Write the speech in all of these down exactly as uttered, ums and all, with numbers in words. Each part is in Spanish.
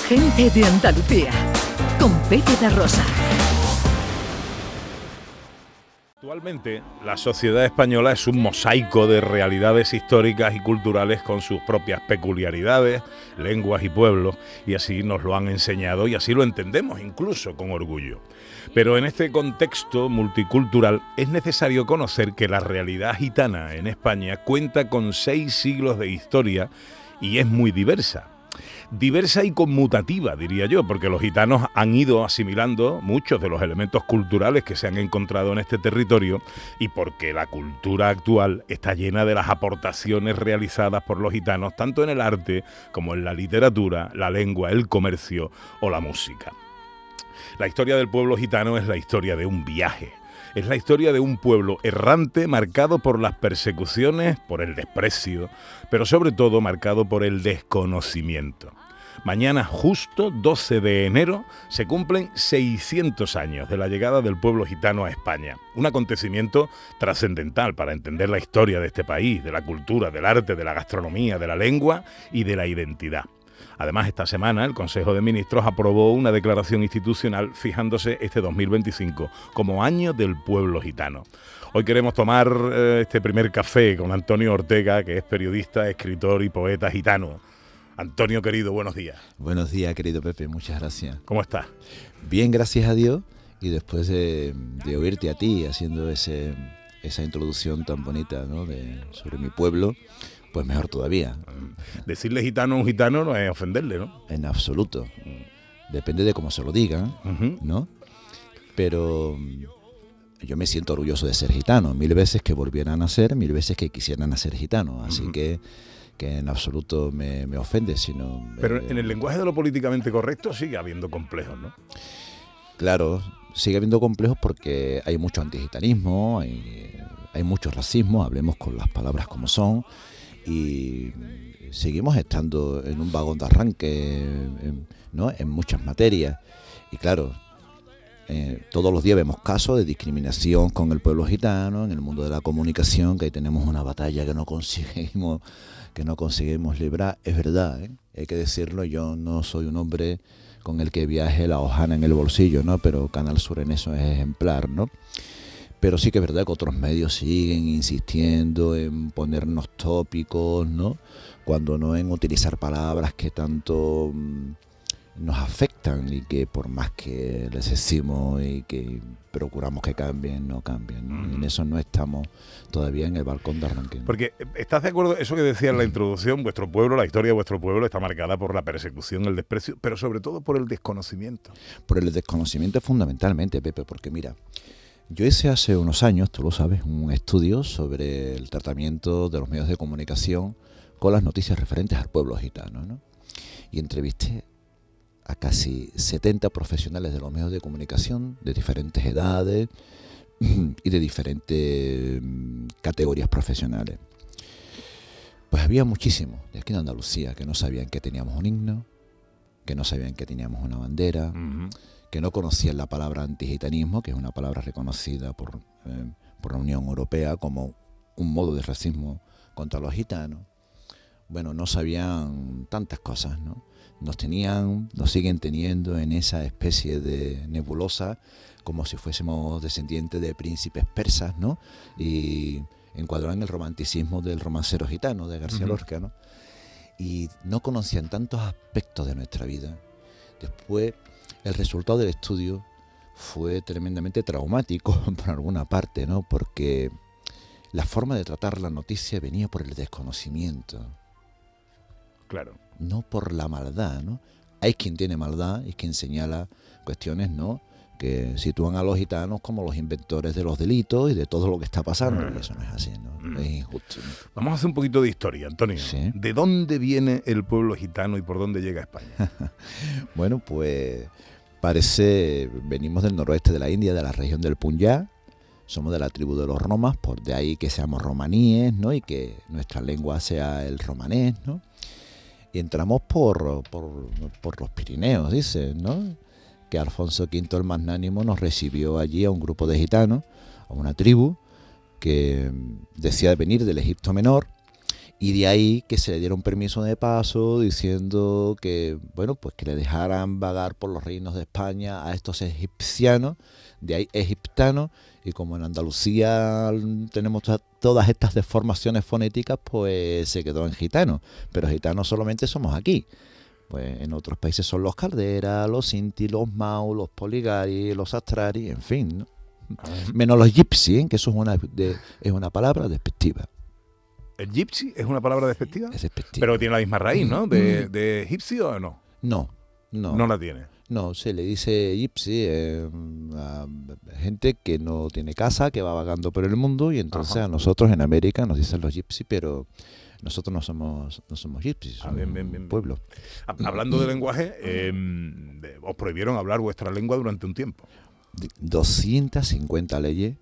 Gente de Andalucía, con Pepe da Rosa. Actualmente, la sociedad española es un mosaico de realidades históricas y culturales con sus propias peculiaridades, lenguas y pueblos, y así nos lo han enseñado y así lo entendemos, incluso con orgullo. Pero en este contexto multicultural es necesario conocer que la realidad gitana en España cuenta con seis siglos de historia y es muy diversa. Diversa y conmutativa, diría yo, porque los gitanos han ido asimilando muchos de los elementos culturales que se han encontrado en este territorio y porque la cultura actual está llena de las aportaciones realizadas por los gitanos tanto en el arte como en la literatura, la lengua, el comercio o la música. La historia del pueblo gitano es la historia de un viaje. Es la historia de un pueblo errante marcado por las persecuciones, por el desprecio, pero sobre todo marcado por el desconocimiento. Mañana, justo doce de enero, se cumplen seiscientos años de la llegada del pueblo gitano a España. Un acontecimiento trascendental para entender la historia de este país, de la cultura, del arte, de la gastronomía, de la lengua y de la identidad. Además, esta semana el Consejo de Ministros aprobó una declaración institucional fijándose este dos mil veinticinco como Año del Pueblo Gitano. Hoy queremos tomar eh, este primer café con Antonio Ortega, que es periodista, escritor y poeta gitano. Antonio, querido, buenos días. Buenos días, querido Pepe, muchas gracias. ¿Cómo estás? Bien, gracias a Dios, y después de, de oírte a ti haciendo ese, esa introducción tan bonita, ¿no?, de, sobre mi pueblo, pues mejor todavía. Decirle gitano a un gitano no es ofenderle, ¿no? En absoluto. Depende de cómo se lo digan, uh-huh. ¿no? Pero yo me siento orgulloso de ser gitano. Mil veces que volvieran a ser, mil veces que quisieran ser gitano. Así uh-huh. que, que en absoluto me, me ofende, sino... Pero eh, en el lenguaje de lo políticamente correcto sigue habiendo complejos, ¿no? Claro, sigue habiendo complejos porque hay mucho antigitanismo, hay, hay mucho racismo, hablemos con las palabras como son, y seguimos estando en un vagón de arranque, ¿no?, en muchas materias. Y claro, eh, todos los días vemos casos de discriminación con el pueblo gitano en el mundo de la comunicación, que ahí tenemos una batalla que no conseguimos, que no conseguimos librar. Es verdad, ¿eh? Hay que decirlo, yo no soy un hombre con el que viaje la hojana en el bolsillo, ¿no? Pero Canal Sur en eso es ejemplar, ¿no? Pero sí que es verdad que otros medios siguen insistiendo en ponernos tópicos, ¿no?, cuando no en utilizar palabras que tanto mmm, nos afectan y que por más que les decimos y que procuramos que cambien, no cambian, ¿no? Mm. En eso no estamos todavía en el balcón de arranque, ¿no? Porque, ¿estás de acuerdo? Eso que decía en la introducción, vuestro pueblo, la historia de vuestro pueblo está marcada por la persecución, el desprecio, pero sobre todo por el desconocimiento. Por el desconocimiento fundamentalmente, Pepe, porque mira... Yo hice hace unos años, tú lo sabes, un estudio sobre el tratamiento de los medios de comunicación con las noticias referentes al pueblo gitano, ¿no? Y entrevisté a casi setenta profesionales de los medios de comunicación de diferentes edades y de diferentes categorías profesionales. Pues había muchísimos de aquí de Andalucía que no sabían que teníamos un himno, que no sabían que teníamos una bandera, uh-huh. que no conocían la palabra antigitanismo, que es una palabra reconocida por, eh, por la Unión Europea como un modo de racismo contra los gitanos. Bueno, no sabían tantas cosas, ¿no? Nos tenían, nos siguen teniendo en esa especie de nebulosa, como si fuésemos descendientes de príncipes persas, ¿no? Y encuadrados en el romanticismo del romancero gitano, de García uh-huh. Lorca, ¿no? Y no conocían tantos aspectos de nuestra vida. Después, el resultado del estudio fue tremendamente traumático por alguna parte, ¿no? Porque la forma de tratar la noticia venía por el desconocimiento. Claro. No por la maldad, ¿no? Hay quien tiene maldad y quien señala cuestiones, ¿no?, que sitúan a los gitanos como los inventores de los delitos y de todo lo que está pasando. Mm. Y eso no es así, ¿no? Mm. Es injusto, ¿no? Vamos a hacer un poquito de historia, Antonio. ¿Sí? ¿De dónde viene el pueblo gitano y por dónde llega a España? Bueno, pues parece, venimos del noroeste de la India, de la región del Punjab. Somos de la tribu de los romas, por de ahí que seamos romaníes, ¿no?, y que nuestra lengua sea el romanés, ¿no? Y entramos por, por, por los Pirineos, dice, ¿no?, que Alfonso quinto el Magnánimo nos recibió allí a un grupo de gitanos, a una tribu que decía venir del Egipto Menor Y de ahí que se le diera un permiso de paso diciendo que, bueno, pues que le dejaran vagar por los reinos de España a estos egipcianos, de ahí egiptanos, y como en Andalucía tenemos to- todas estas deformaciones fonéticas, pues se quedó en gitano. Pero gitanos solamente somos aquí. Pues en otros países son los calderas, los sinti, los mau, los poligari, los astrari, en fin, ¿no? Menos los gypsy, ¿eh? Que eso es una, de, es una palabra despectiva. ¿El gypsy es una palabra despectiva? Es despectiva. Pero tiene la misma raíz, ¿no? ¿De, de egipcio o no? No, no. No la tiene. No, se le dice gypsy eh, a gente que no tiene casa, que va vagando por el mundo, y entonces Ajá. a nosotros en América nos dicen los gypsy, pero nosotros no somos no somos gypsy, Ah, somos bien, bien, bien, un bien. pueblo. Ha- Hablando de lenguaje, eh, de- os prohibieron hablar vuestra lengua durante un tiempo. doscientas cincuenta leyes,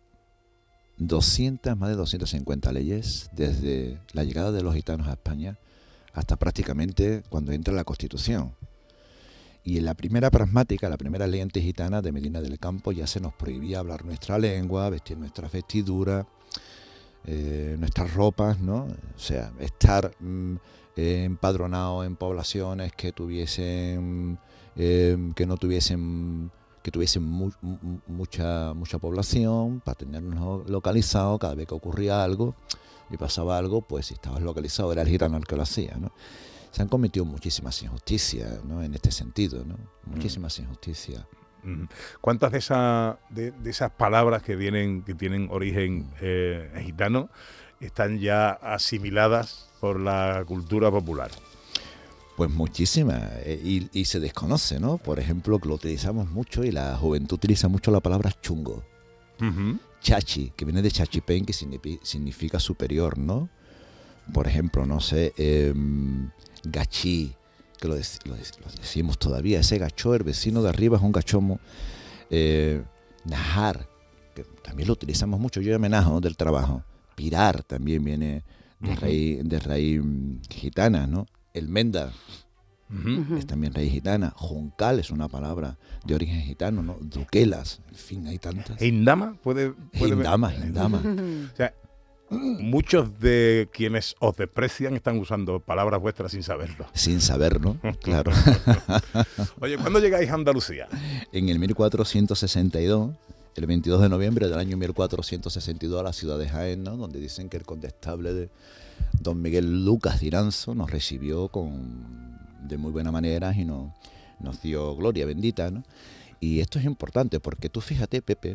doscientas, más de doscientas cincuenta leyes, desde la llegada de los gitanos a España hasta prácticamente cuando entra la Constitución. Y en la primera pragmática, la primera ley antigitana de Medina del Campo, ya se nos prohibía hablar nuestra lengua, vestir nuestras vestiduras, eh, nuestras ropas, ¿no? O sea, estar mm, eh, empadronado en poblaciones que tuviesen, eh, que no tuviesen, que tuviesen mu- mu- mucha mucha población, para tenernos localizados cada vez que ocurría algo y pasaba algo, pues si estabas localizado era el gitano el que lo hacía, ¿no? Se han cometido muchísimas injusticias, ¿no? En este sentido, ¿no? Muchísimas injusticias. Ujú. ¿Cuántas de, esa, de, de esas palabras que vienen que tienen origen eh, gitano están ya asimiladas por la cultura popular? Pues muchísimas, eh, y, y se desconoce, ¿no? Por ejemplo, que lo utilizamos mucho y la juventud utiliza mucho la palabra chungo. Ujú. Chachi, que viene de chachipen, que signifi- significa superior, ¿no? Por ejemplo, no sé, eh, gachí, que lo, dec- lo, dec- lo decimos todavía, ese gachó, el vecino de arriba es un gachomo. Eh, najar, que también lo utilizamos mucho, yo ya me najo del trabajo. Pirar también viene de Ujú. raíz, de raíz mm, gitana, ¿no? El menda Ujú. es también raíz gitana. Juncal es una palabra de origen gitano, ¿no? Duquelas, en fin, hay tantas. ¿Hindama? ¿Puede, puede Hindama, hindama. O sea, muchos de quienes os desprecian están usando palabras vuestras sin saberlo. Sin saberlo, claro. Oye, ¿cuándo llegáis a Andalucía? En el mil cuatrocientos sesenta y dos, el veintidós de noviembre del año mil cuatrocientos sesenta y dos, a la ciudad de Jaén, ¿no? Donde dicen que el condestable de don Miguel Lucas de Iranzo nos recibió con, de muy buena manera y nos, nos dio gloria bendita, ¿no? Y esto es importante porque tú fíjate, Pepe,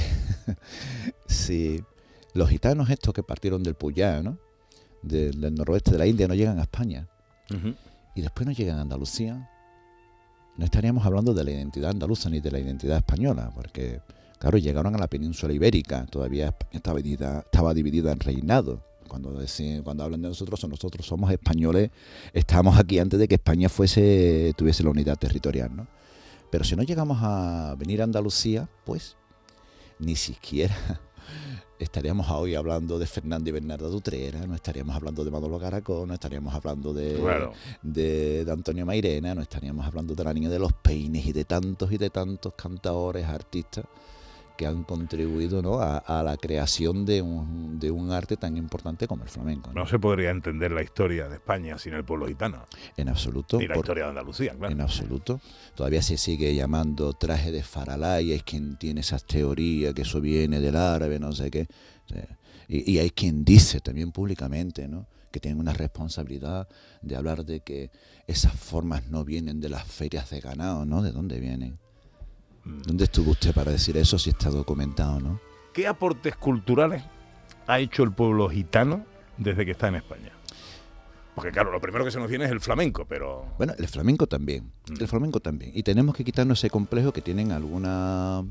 si los gitanos estos que partieron del Puyá, ¿no? Del, del noroeste de la India, no llegan a España Ujú. y después no llegan a Andalucía, no estaríamos hablando de la identidad andaluza ni de la identidad española, porque, claro, llegaron a la península ibérica, todavía España estaba dividida, estaba dividida en reinados. Cuando, deciden, cuando hablan de nosotros, nosotros somos españoles, estábamos aquí antes de que España fuese tuviese la unidad territorial, ¿no? Pero si no llegamos a venir a Andalucía, pues ni siquiera estaríamos hoy hablando de Fernando y Bernardo de Utrera, no estaríamos hablando de Manolo Caracol, no estaríamos hablando de, Claro. de, de Antonio Mairena, no estaríamos hablando de la Niña de los Peines y de tantos y de tantos cantadores, artistas que han contribuido, ¿no? a, a la creación de un, de un arte tan importante como el flamenco, ¿no? No se podría entender la historia de España sin el pueblo gitano. En absoluto. Ni la por- historia de Andalucía, claro. En absoluto. Todavía se sigue llamando traje de faralay, es quien tiene esas teorías, que eso viene del árabe, no sé qué. O sea, y, y hay quien dice también públicamente, ¿no? Que tienen una responsabilidad de hablar de que esas formas no vienen de las ferias de ganado, ¿no? ¿De dónde vienen? ¿Dónde estuvo usted para decir eso si está documentado, no? ¿Qué aportes culturales ha hecho el pueblo gitano desde que está en España? Porque claro, lo primero que se nos viene es el flamenco, pero... Bueno, el flamenco también, Mm. el flamenco también. Y tenemos que quitarnos ese complejo que tienen algunas,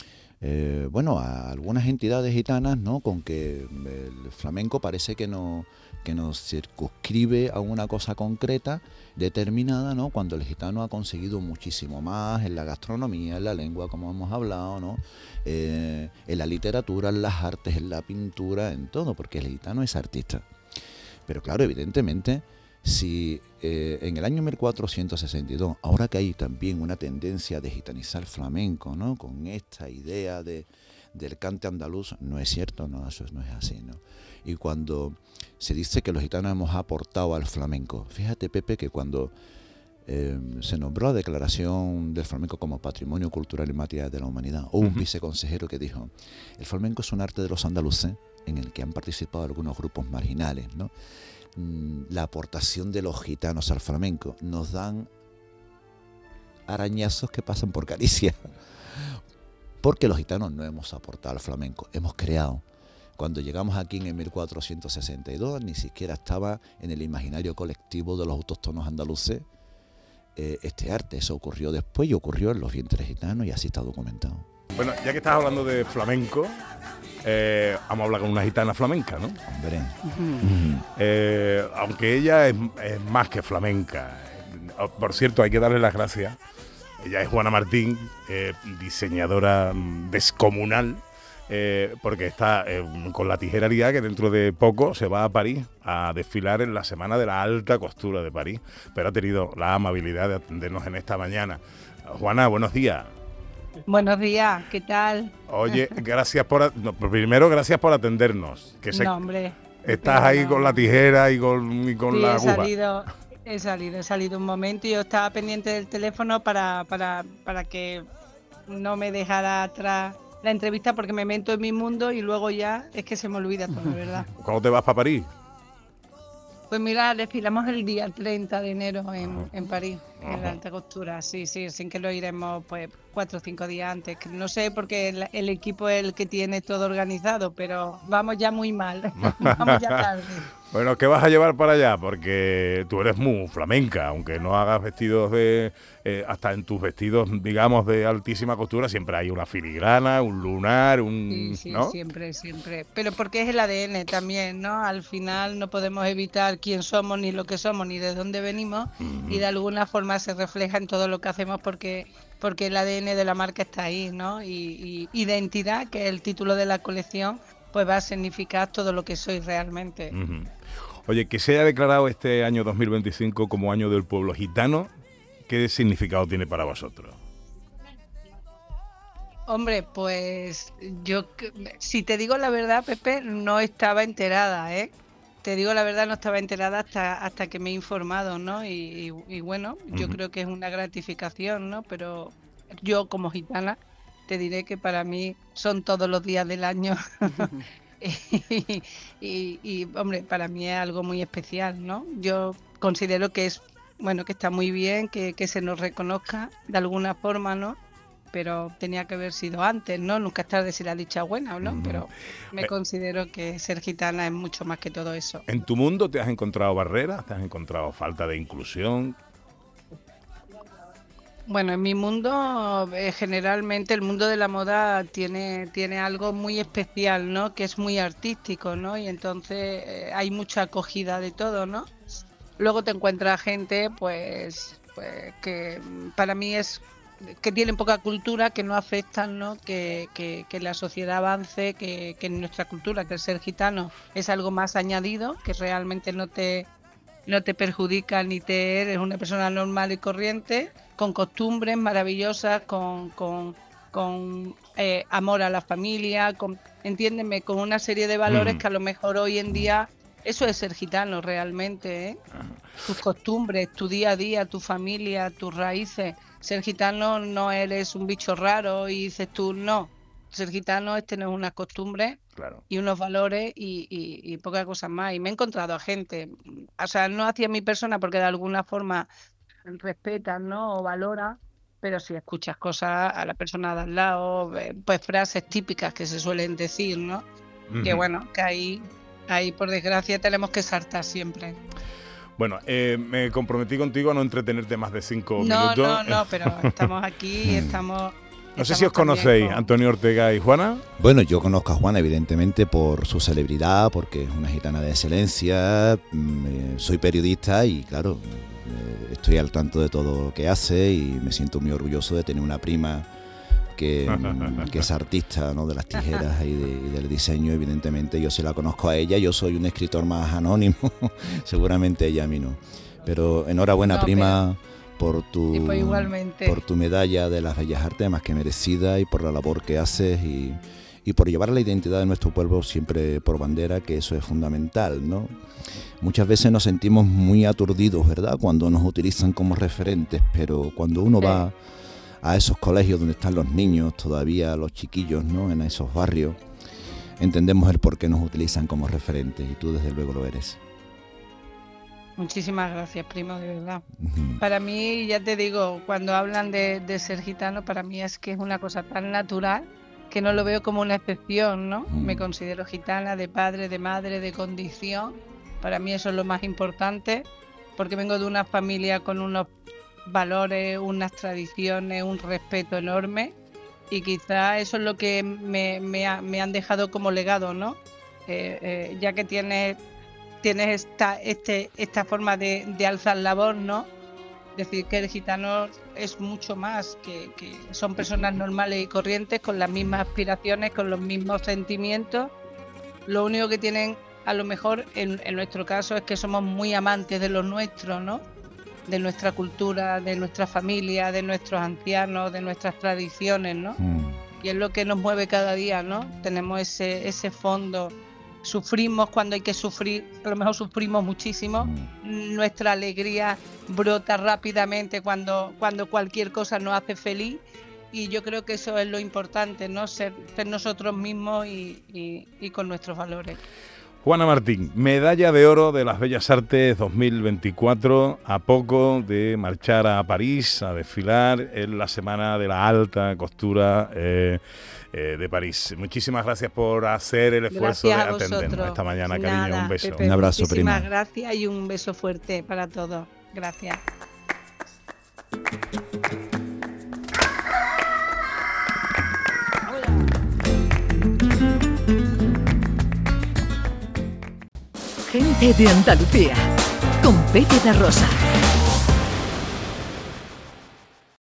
eh, bueno, a algunas entidades gitanas, ¿no? Con que el flamenco parece que no que nos circunscribe a una cosa concreta, determinada, ¿no? Cuando el gitano ha conseguido muchísimo más en la gastronomía, en la lengua, como hemos hablado, ¿no? Eh, en la literatura, en las artes, en la pintura, en todo, porque el gitano es artista. Pero claro, evidentemente, si eh, en el año mil cuatrocientos sesenta y dos, ahora que hay también una tendencia de gitanizar flamenco, ¿no? Con esta idea de, del cante andaluz, no es cierto, no, eso no es así, ¿no? Y cuando se dice que los gitanos hemos aportado al flamenco, fíjate, Pepe, que cuando eh, se nombró la declaración del flamenco como patrimonio cultural y material de la humanidad, hubo un viceconsejero que dijo, el flamenco es un arte de los andaluces en el que han participado algunos grupos marginales, ¿no? La aportación de los gitanos al flamenco nos dan arañazos que pasan por Galicia, porque los gitanos no hemos aportado al flamenco, hemos creado. Cuando llegamos aquí en el mil cuatrocientos sesenta y dos, ni siquiera estaba en el imaginario colectivo de los autóctonos andaluces eh, este arte. Eso ocurrió después y ocurrió en los vientres gitanos y así está documentado. Bueno, ya que estás hablando de flamenco, eh, vamos a hablar con una gitana flamenca, ¿no? Hombre. Uh-huh. eh, aunque ella es, es más que flamenca. Por cierto, hay que darle las gracias. Ella es Juana Martín, eh, diseñadora descomunal, eh, porque está eh, con la tijerería que dentro de poco se va a París a desfilar en la Semana de la Alta Costura de París, pero ha tenido la amabilidad de atendernos en esta mañana. Juana, buenos días. Buenos días, ¿qué tal? Oye, gracias por... No, primero, gracias por atendernos. Que sé, no, hombre. Estás ahí no. con la tijera y con, y con sí, la he aguja. Salido, he salido, he salido un momento y yo estaba pendiente del teléfono para, para, para que no me dejara atrás la entrevista porque me meto en mi mundo y luego ya es que se me olvida todo, ¿verdad? ¿Cuándo te vas para París? Pues mira, desfilamos el día treinta de enero en, en París, Ajá. en la alta costura, sí, sí, sin que lo iremos pues cuatro o cinco días antes, que no sé porque el, el equipo es el que tiene todo organizado, pero vamos ya muy mal, vamos ya tarde. Bueno, ¿qué vas a llevar para allá? Porque tú eres muy flamenca, aunque no hagas vestidos de... Eh, hasta en tus vestidos, digamos, de altísima costura, siempre hay una filigrana, un lunar, un... Sí, sí, ¿no? siempre, siempre. Pero porque es el A D N también, ¿no? Al final no podemos evitar quién somos, ni lo que somos, ni de dónde venimos, uh-huh. y de alguna forma se refleja en todo lo que hacemos porque, porque el A D N de la marca está ahí, ¿no? Y, y identidad, que es el título de la colección, pues va a significar todo lo que soy realmente. Uh-huh. Oye, que se haya declarado este año dos mil veinticinco como año del pueblo gitano, ¿qué significado tiene para vosotros? Hombre, pues yo, si te digo la verdad, Pepe, no estaba enterada, ¿eh? Te digo la verdad, no estaba enterada hasta hasta que me he informado, ¿no? Y, y, y bueno, uh-huh. yo creo que es una gratificación, ¿no? Pero yo como gitana te diré que para mí son todos los días del año. y, y, y, hombre, para mí es algo muy especial, ¿no? Yo considero que es, bueno, que está muy bien, que, que se nos reconozca de alguna forma, ¿no? Pero tenía que haber sido antes, ¿no? Nunca es tarde si la dicha buena, ¿no? Pero me considero que ser gitana es mucho más que todo eso. ¿En tu mundo te has encontrado barreras? ¿Te has encontrado falta de inclusión? Bueno, en mi mundo, eh, generalmente el mundo de la moda tiene, tiene algo muy especial, ¿no? Que es muy artístico, ¿no? Y entonces eh, hay mucha acogida de todo, ¿no? Luego te encuentras gente, pues, pues que para mí es que tienen poca cultura, que no afectan, ¿no? Que, que, que la sociedad avance, que, que en nuestra cultura, que el ser gitano es algo más añadido, que realmente no te, no te perjudica ni te eres una persona normal y corriente, con costumbres maravillosas, con, con, con eh, amor a la familia, con, entiéndeme, con una serie de valores mm. que a lo mejor hoy en día... Eso es ser gitano realmente, ¿eh? Tus costumbres, tu día a día, tu familia, tus raíces. Ser gitano no eres un bicho raro y dices tú, no. Ser gitano es tener unas costumbres claro. y unos valores y, y, y pocas cosas más. Y me he encontrado a gente, o sea, no hacia mi persona porque de alguna forma respetan, ¿no? O valoran, pero si escuchas cosas a la persona de al lado, pues frases típicas que se suelen decir, ¿no? Uh-huh. Que bueno, que ahí... Ahí, por desgracia, tenemos que saltar siempre. Bueno, eh, me comprometí contigo a no entretenerte más de cinco no, minutos. No, no, no, pero estamos aquí y estamos... No sé si os conocéis, con... Antonio Ortega y Juana. Bueno, yo conozco a Juana, evidentemente, por su celebridad, porque es una gitana de excelencia. Eh, soy periodista y, claro, eh, estoy al tanto de todo lo que hace y me siento muy orgulloso de tener una prima... Que, que es artista, ¿no? De las tijeras y, de, y del diseño. Evidentemente yo se la conozco a ella, yo soy un escritor más anónimo, seguramente ella a mí no. Pero enhorabuena, no, prima, pero... por tu sí, pues por tu medalla de las Bellas Artes, más que merecida, y por la labor que haces y, y por llevar la identidad de nuestro pueblo siempre por bandera, que eso es fundamental, ¿no? Muchas veces nos sentimos muy aturdidos, ¿verdad?, cuando nos utilizan como referentes, pero cuando uno va a esos colegios donde están los niños, todavía los chiquillos, ¿no?, en esos barrios, entendemos el por qué nos utilizan como referentes, y tú desde luego lo eres. Muchísimas gracias, primo, de verdad. Uh-huh. Para mí, ya te digo, cuando hablan de, de ser gitano, para mí es que es una cosa tan natural que no lo veo como una excepción, ¿no? Uh-huh. Me considero gitana de padre, de madre, de condición. Para mí eso es lo más importante, porque vengo de una familia con unos valores, unas tradiciones, un respeto enorme, y quizá eso es lo que me, me, ha, me han dejado como legado, ¿no? Eh, eh, ya que tienes... tienes esta este esta forma de, de alzar la voz, ¿no? Decir que el gitano es mucho más, que, que son personas normales y corrientes con las mismas aspiraciones, con los mismos sentimientos. Lo único que tienen, a lo mejor, en, en nuestro caso, es que somos muy amantes de lo nuestro, ¿no? De nuestra cultura, de nuestra familia, de nuestros ancianos, de nuestras tradiciones, ¿no? Mm. Y es lo que nos mueve cada día, ¿no? Tenemos ese, ese fondo. Sufrimos cuando hay que sufrir, a lo mejor sufrimos muchísimo. Mm. Nuestra alegría brota rápidamente cuando, cuando cualquier cosa nos hace feliz, y yo creo que eso es lo importante, ¿no? Ser, ser nosotros mismos y, y, y con nuestros valores. Juana Martín, medalla de oro de las Bellas Artes dos mil veinticuatro, a poco de marchar a París a desfilar en la Semana de la Alta Costura eh, eh, de París. Muchísimas gracias por hacer el esfuerzo gracias de atendernos esta mañana, Nada, cariño. Un beso. Pepe, un abrazo, prima. Muchísimas gracias y un beso fuerte para todos. Gracias. Gente de Andalucía, con Pepe da Rosa.